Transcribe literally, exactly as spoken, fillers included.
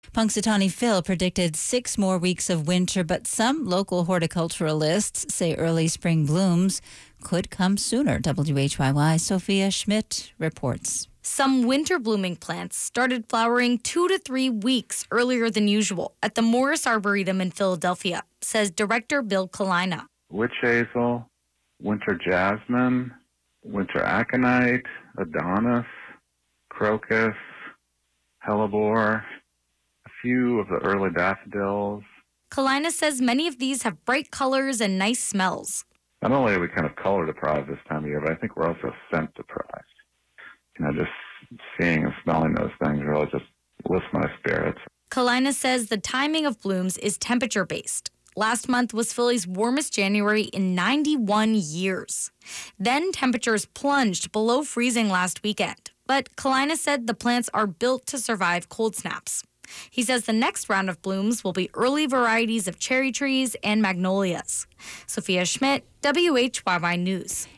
Punxsutawney Phil predicted six more weeks of winter, but some local horticulturalists say early spring blooms could come sooner. W H Y Y Sophia Schmidt reports. Some winter blooming plants started flowering two to three weeks earlier than usual at the Morris Arboretum in Philadelphia, says Director Bill Kalina. Witch hazel, winter jasmine, winter aconite, adonis, crocus, hellebore, a few of the early daffodils. Kalina says many of these have bright colors and nice smells. Not only are we kind of color deprived this time of year, but I think we're also scent deprived. You know, just seeing and smelling those things really just lifts my spirits. Kalina says the timing of blooms is temperature-based. Last month was Philly's warmest January in ninety-one years. Then temperatures plunged below freezing last weekend. But Kalina said the plants are built to survive cold snaps. He says the next round of blooms will be early varieties of cherry trees and magnolias. Sophia Schmidt, W H Y Y News.